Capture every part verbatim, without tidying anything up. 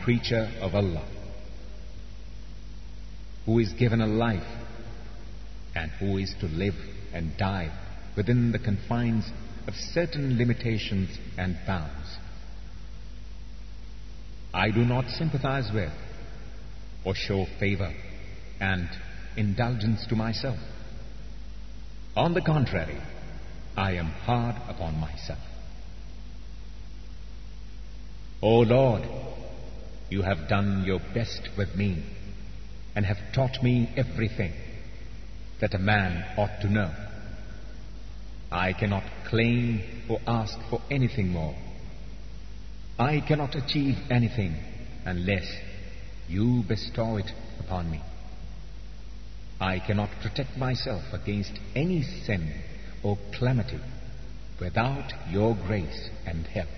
creature of Allah, who is given a life and who is to live and die within the confines of certain limitations and bounds. I do not sympathize with or show favor and indulgence to myself. On the contrary, I am hard upon myself. O Lord, you have done your best with me and have taught me everything that a man ought to know. I cannot claim or ask for anything more. I cannot achieve anything unless you bestow it upon me. I cannot protect myself against any sin or calamity without your grace and help.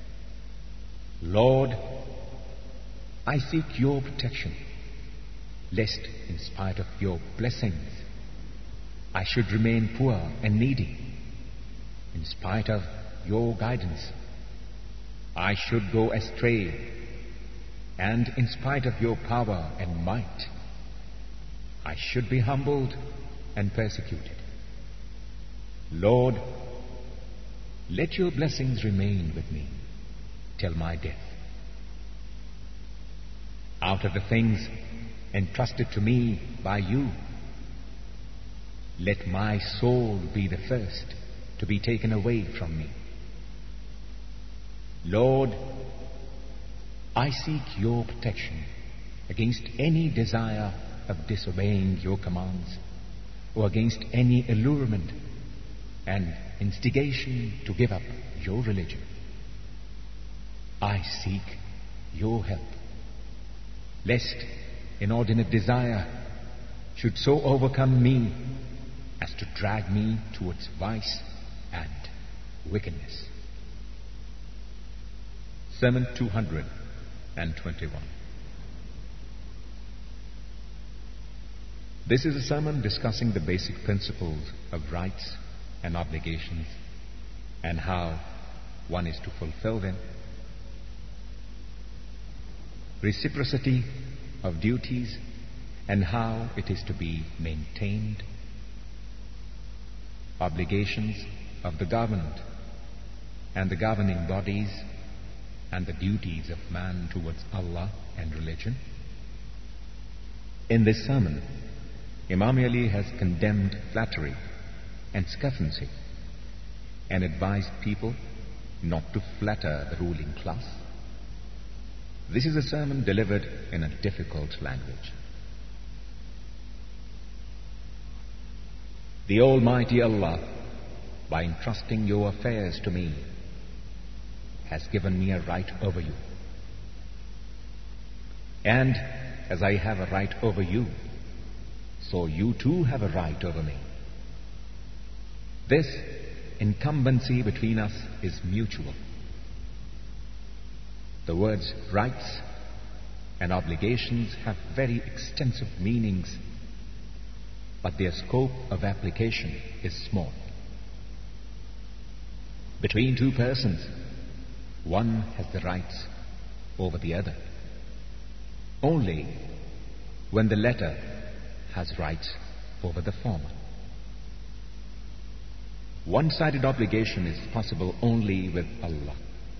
Lord, I seek your protection, lest in spite of your blessings, I should remain poor and needy. In spite of your guidance, I should go astray, and in spite of your power and might, I should be humbled and persecuted. Lord, let your blessings remain with me till my death. Out of the things entrusted to me by you, let my soul be the first to be taken away from me. Lord, I seek your protection against any desire of disobeying your commands or against any allurement and instigation to give up your religion. I seek your help, lest inordinate desire should so overcome me as to drag me towards vice and wickedness. Sermon two hundred twenty-one. This is a sermon discussing the basic principles of rights and obligations and how one is to fulfill them. Reciprocity of duties and how it is to be maintained. Obligations of the government and the governing bodies and the duties of man towards Allah and religion. In this sermon, Imam Ali has condemned flattery and scuffancy and advised people not to flatter the ruling class. This is a sermon delivered in a difficult language. The Almighty Allah, by entrusting your affairs to me, has given me a right over you. And as I have a right over you, so you too have a right over me. This incumbency between us is mutual. The words rights and obligations have very extensive meanings, but their scope of application is small. Between two persons, one has the rights over the other only when the latter has rights over the former. One-sided obligation is possible only with Allah.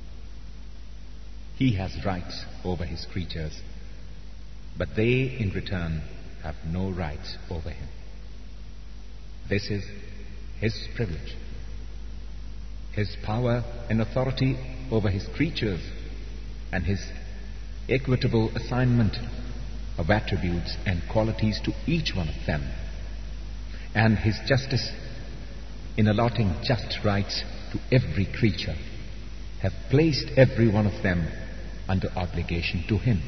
He has rights over His creatures, but they in return have no rights over Him. This is His privilege. His power and authority over His creatures and His equitable assignment of attributes and qualities to each one of them, and His justice in allotting just rights to every creature, have placed every one of them under obligation to Him.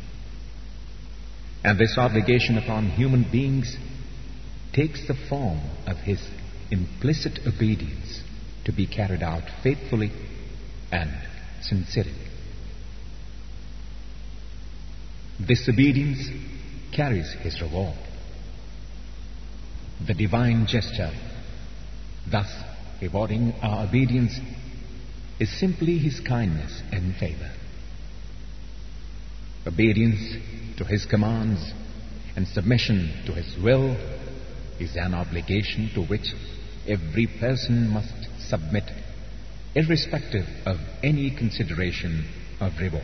And this obligation upon human beings takes the form of His implicit obedience to be carried out faithfully and sincerely. This obedience carries His reward. The divine gesture, thus rewarding our obedience, is simply His kindness and favor. Obedience to His commands and submission to His will is an obligation to which every person must submit, irrespective of any consideration of reward.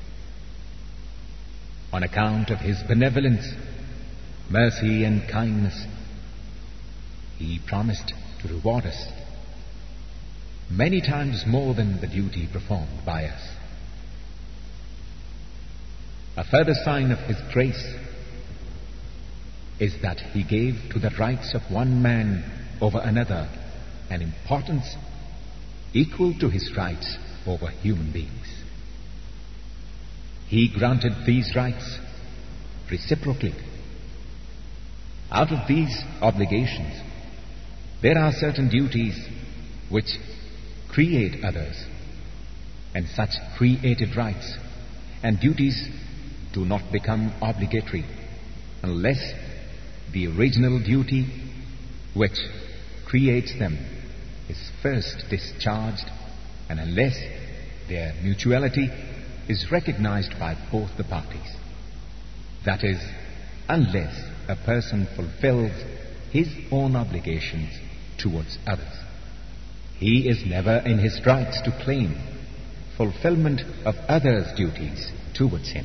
On account of His benevolence, mercy and kindness, He promised to reward us many times more than the duty performed by us. A further sign of His grace is that He gave to the rights of one man over another an importance equal to His rights over human beings. He granted these rights reciprocally. Out of these obligations, there are certain duties which create others, and such created rights and duties do not become obligatory unless the original duty which creates them is first discharged, and unless their mutuality is recognized by both the parties. That is, unless a person fulfills his own obligations towards others. He is never in his rights to claim fulfillment of others' duties towards him.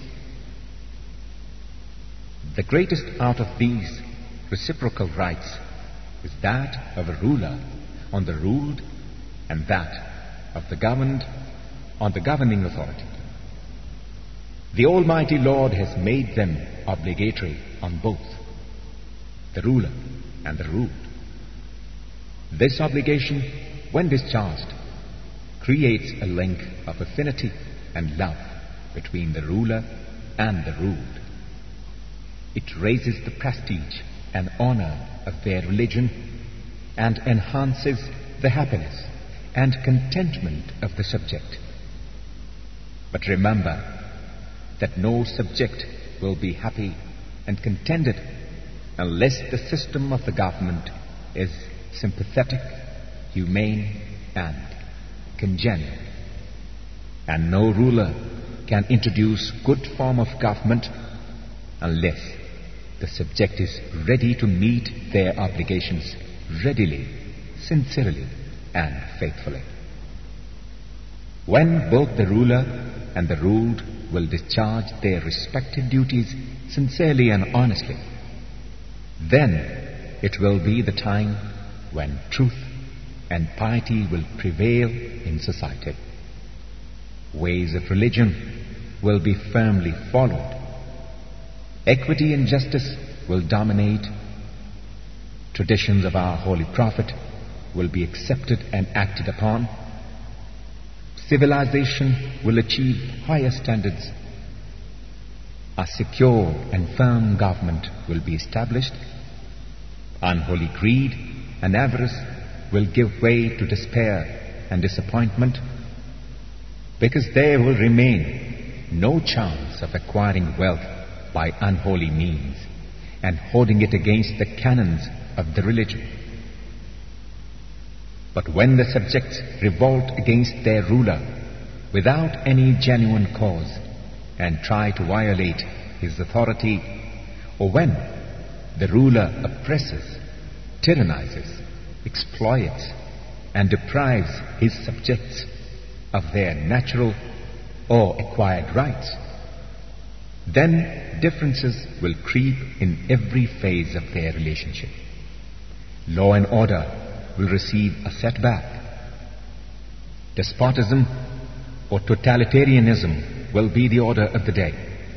The greatest out of these reciprocal rights is that of a ruler on the ruled, and that of the governed on the governing authority. The Almighty Lord has made them obligatory on both, the ruler and the ruled. This obligation, when discharged, creates a link of affinity and love between the ruler and the ruled. It raises the prestige and honor of their religion and enhances the happiness and contentment of the subject. But remember that no subject will be happy and contented unless the system of the government is sympathetic, humane, and congenial. And no ruler can introduce good form of government unless the subject is ready to meet their obligations readily, sincerely, and faithfully. When both the ruler and the ruled will discharge their respective duties sincerely and honestly, then it will be the time when truth and piety will prevail in society. Ways of religion will be firmly followed. Equity and justice will dominate. Traditions of our Holy Prophet will be accepted and acted upon. Civilization will achieve higher standards. A secure and firm government will be established. Unholy greed and avarice will give way to despair and disappointment, because there will remain no chance of acquiring wealth by unholy means and holding it against the canons of the religion. But when the subjects revolt against their ruler without any genuine cause and try to violate his authority, or when the ruler oppresses, tyrannizes, exploits, and deprives his subjects of their natural or acquired rights, then differences will creep in every phase of their relationship. Law and order will receive a setback. Despotism or totalitarianism will be the order of the day.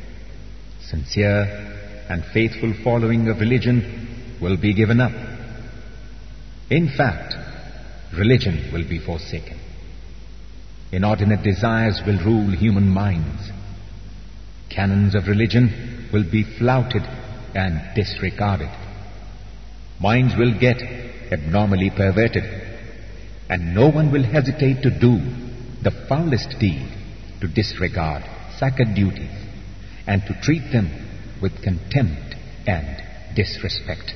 Sincere and faithful following of religion will be given up. In fact, religion will be forsaken. Inordinate desires will rule human minds. Canons of religion will be flouted and disregarded. Minds will get abnormally perverted, and no one will hesitate to do the foulest deed, to disregard sacred duties, and to treat them with contempt and disrespect.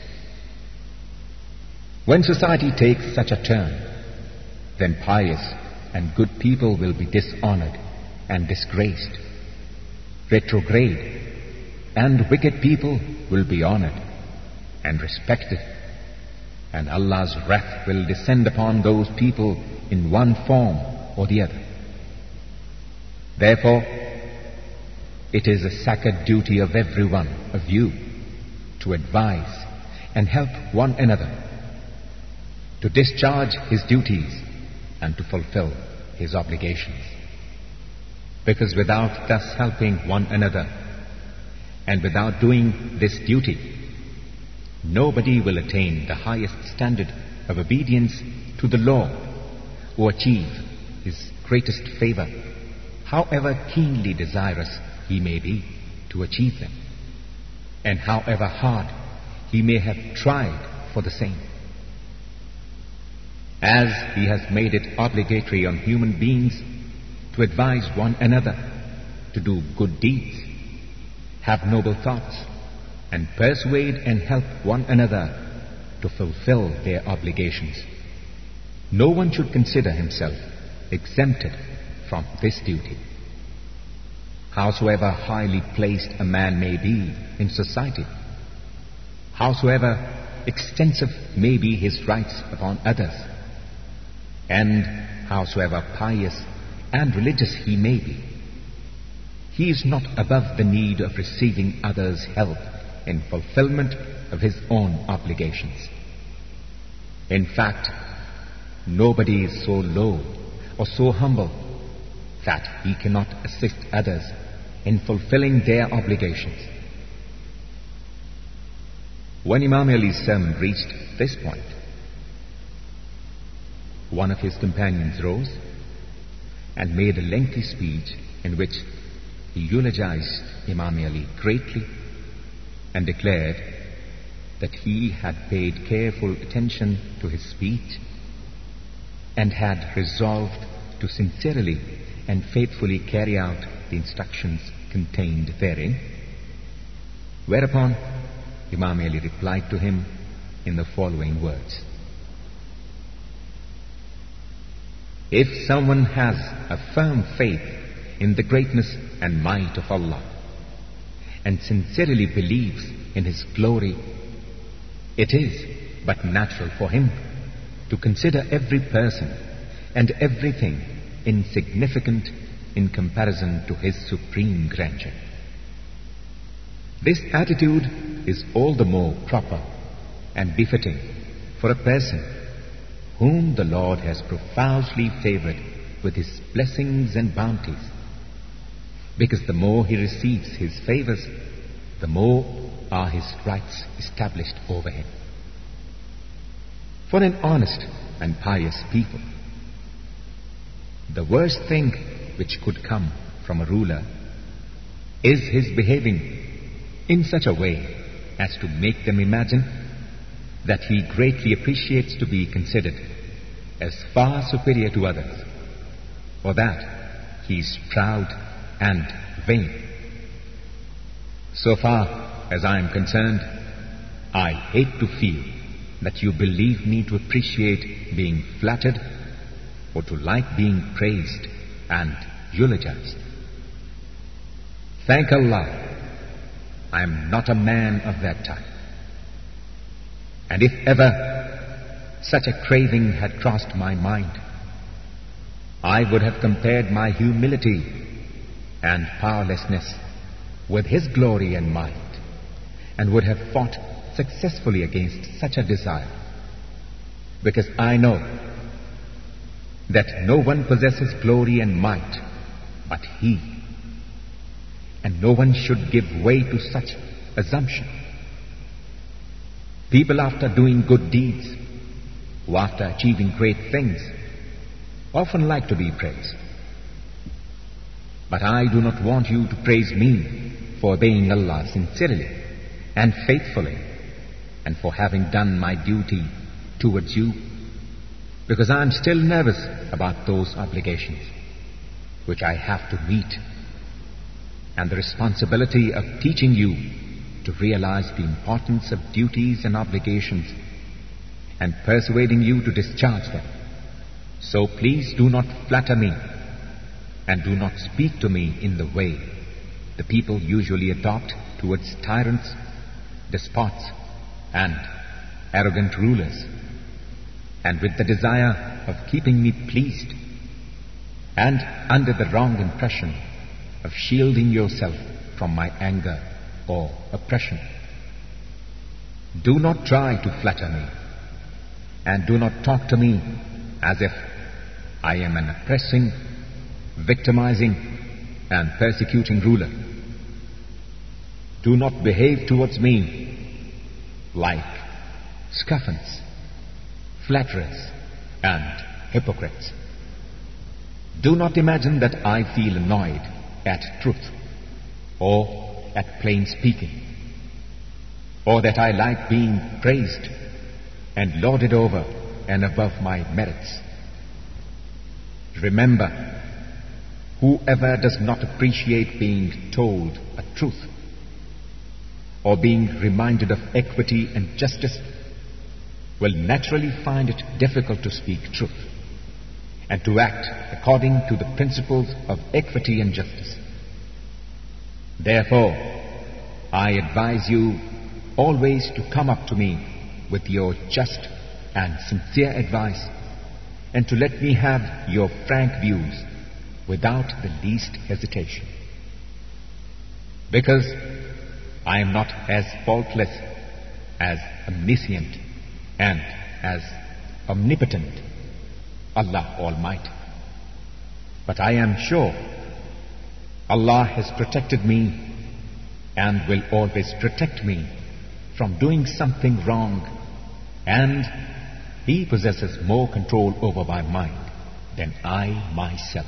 When society takes such a turn, then pious and good people will be dishonored and disgraced. retrograde, and wicked people will be honored and respected, and Allah's wrath will descend upon those people in one form or the other. Therefore, it is a sacred duty of every one of you to advise and help one another, to discharge his duties and to fulfill his obligations. Because without thus helping one another and without doing this duty, nobody will attain the highest standard of obedience to the law or achieve his greatest favor, however keenly desirous he may be to achieve them, and however hard he may have tried for the same. As he has made it obligatory on human beings to advise one another to do good deeds, have noble thoughts, and persuade and help one another to fulfill their obligations, no one should consider himself exempted from this duty. Howsoever highly placed a man may be in society, howsoever extensive may be his rights upon others, and howsoever pious and religious he may be, he is not above the need of receiving others' help in fulfillment of his own obligations. In fact, nobody is so low or so humble that he cannot assist others in fulfilling their obligations. When Imam Ali's sermon reached this point, one of his companions rose and made a lengthy speech in which he eulogized Imam Ali greatly and declared that he had paid careful attention to his speech and had resolved to sincerely and faithfully carry out the instructions contained therein. Whereupon Imam Ali replied to him in the following words: If someone has a firm faith in the greatness and might of Allah and sincerely believes in His glory, it is but natural for him to consider every person and everything insignificant in comparison to His supreme grandeur. This attitude is all the more proper and befitting for a person whom the Lord has profusely favored with His blessings and bounties, because the more he receives His favors, the more are His rights established over him. For an honest and pious people, the worst thing which could come from a ruler is his behaving in such a way as to make them imagine that he greatly appreciates to be considered as far superior to others, or that he is proud and vain. So far as I am concerned, I hate to feel that you believe me to appreciate being flattered or to like being praised and eulogized. Thank Allah, I am not a man of that type. And if ever such a craving had crossed my mind, I would have compared my humility and powerlessness with His glory and might, and would have fought successfully against such a desire, because I know that no one possesses glory and might but He, and no one should give way to such assumption. People, after doing good deeds, or after achieving great things, often like to be praised. But I do not want you to praise me for obeying Allah sincerely and faithfully, and for having done my duty towards you, because I am still nervous about those obligations which I have to meet, and the responsibility of teaching you to realize the importance of duties and obligations, and persuading you to discharge them. So please do not flatter me, and do not speak to me in the way the people usually adopt towards tyrants, despots, and arrogant rulers, and with the desire of keeping me pleased, and under the wrong impression of shielding yourself from my anger or oppression. Do not try to flatter me, and do not talk to me as if I am an oppressing, victimizing, and persecuting ruler. Do not behave towards me like scoffers, flatterers, and hypocrites. Do not imagine that I feel annoyed at truth, or at plain speaking, or that I like being praised and lauded over and above my merits. Remember, whoever does not appreciate being told a truth, or being reminded of equity and justice, will naturally find it difficult to speak truth and to act according to the principles of equity and justice. Therefore, I advise you always to come up to me with your just and sincere advice, and to let me have your frank views without the least hesitation. Because I am not as faultless, as omniscient, and as omnipotent Allah Almighty. But I am sure Allah has protected me and will always protect me from doing something wrong, and He possesses more control over my mind than I myself.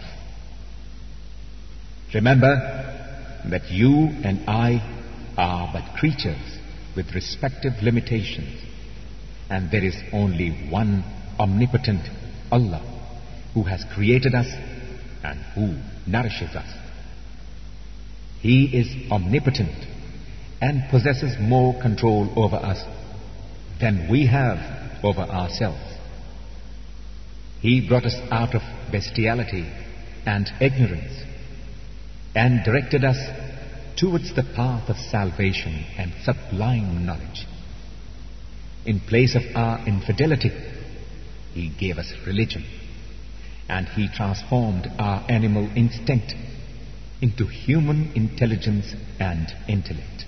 Remember that you and I are but creatures with respective limitations, and there is only one omnipotent Allah who has created us and who nourishes us. He is omnipotent and possesses more control over us than we have over ourselves. He brought us out of bestiality and ignorance and directed us towards the path of salvation and sublime knowledge. In place of our infidelity, He gave us religion, and He transformed our animal instinct into human intelligence and intellect.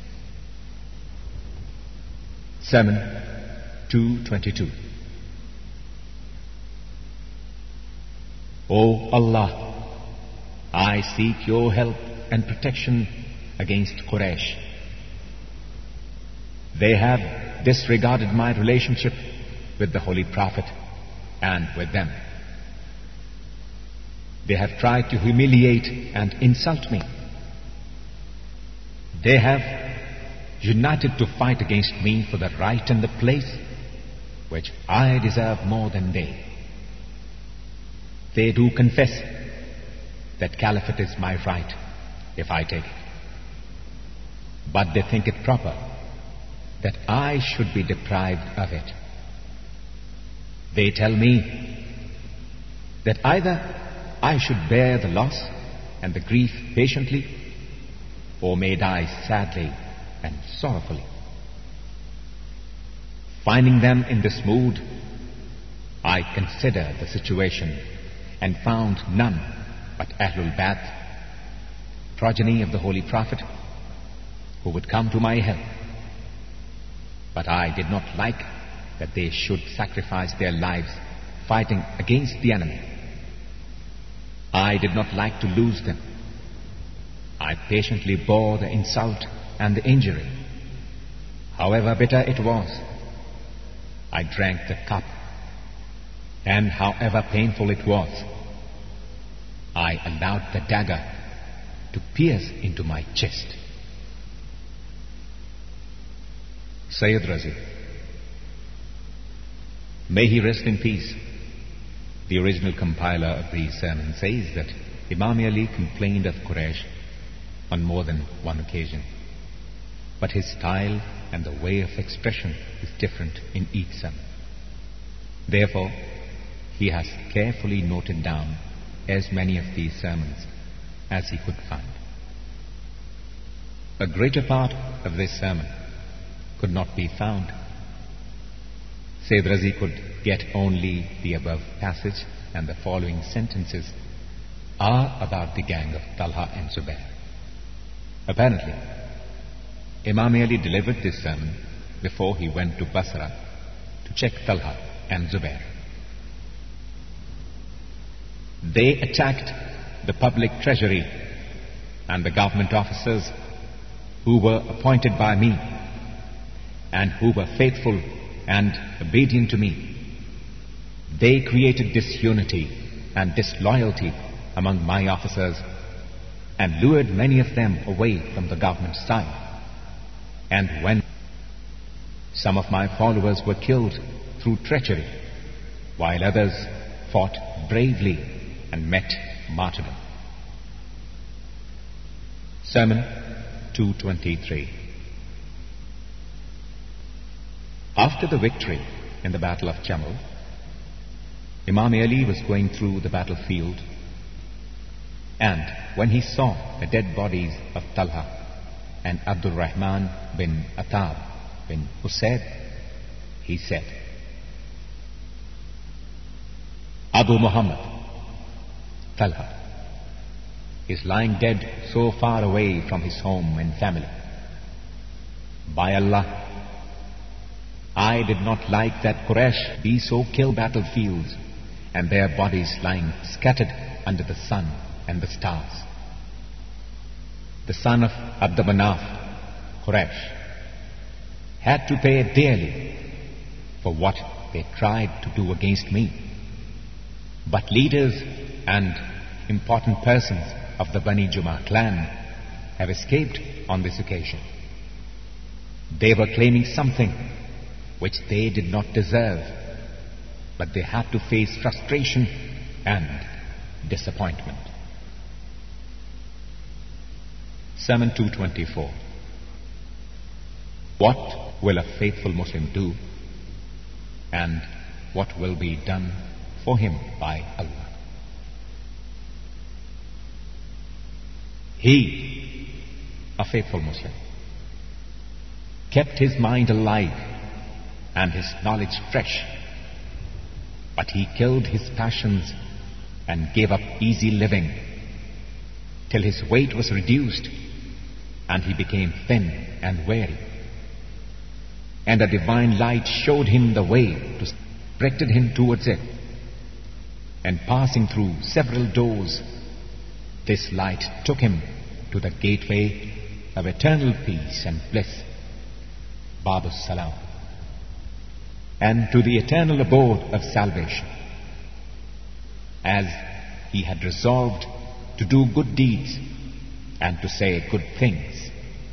Sermon two twenty-two. O Allah, I seek your help and protection against Quraysh. They have disregarded my relationship with the Holy Prophet and with them. They have tried to humiliate and insult me. They have united to fight against me for the right and the place which I deserve more than they. They do confess that caliphate is my right if I take it. But they think it proper that I should be deprived of it. They tell me that either I should bear the loss and the grief patiently, or may die sadly and sorrowfully. Finding them in this mood, I considered the situation and found none but Ahlul Bayt, progeny of the Holy Prophet, who would come to my help. But I did not like that they should sacrifice their lives fighting against the enemy. I did not like to lose them. I patiently bore the insult and the injury. However bitter it was, I drank the cup, and however painful it was, I allowed the dagger to pierce into my chest. Sayyid Razi, may he rest in peace, the original compiler of these sermons, says that Imam Ali complained of Quraysh on more than one occasion, but his style and the way of expression is different in each sermon. Therefore, he has carefully noted down as many of these sermons as he could find. A greater part of this sermon could not be found. Sayyid Razi could get only the above passage, and the following sentences are about the gang of Talha and Zubair. Apparently, Imam Ali delivered this sermon before he went to Basra to check Talha and Zubair. They attacked the public treasury and the government officers who were appointed by me and who were faithful and obedient to me. They created disunity and disloyalty among my officers and lured many of them away from the government side. And when some of my followers were killed through treachery, while others fought bravely and met martyrdom. Sermon two twenty-three. After the victory in the Battle of Jamal, Imam Ali was going through the battlefield, and when he saw the dead bodies of Talha and Abdul Rahman bin Attab bin Usaid, he said, Abu Muhammad, Talha is lying dead so far away from his home and family. By Allah, I did not like that Quraysh be so kill battlefields and their bodies lying scattered under the sun and the stars. The son of Abd Manaf, Quraysh, had to pay dearly for what they tried to do against me. But leaders and important persons of the Bani Jumah clan have escaped on this occasion. They were claiming something which they did not deserve, but they had to face frustration and disappointment. Sermon two twenty-four. What will a faithful Muslim do, and what will be done for him by Allah? He, a faithful Muslim, kept his mind alive and his knowledge fresh, but he killed his passions and gave up easy living till his weight was reduced and he became thin and weary. And a divine light showed him the way, to directed him towards it. And passing through several doors, this light took him to the gateway of eternal peace and bliss, Babus Salam, and to the eternal abode of salvation. As he had resolved to do good deeds and to say good things,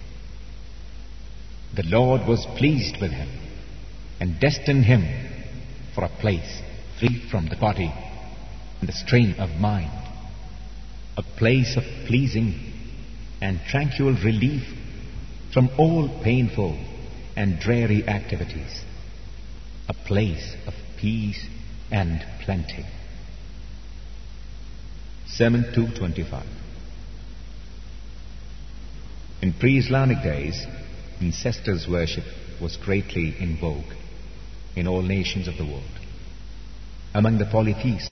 the Lord was pleased with him and destined him for a place free from the body and the strain of mind, a place of pleasing and tranquil relief from all painful and dreary activities, a place of peace and plenty. Sermon two twenty-five. In pre-Islamic days, ancestors' worship was greatly in vogue in all nations of the world. Among the polytheists,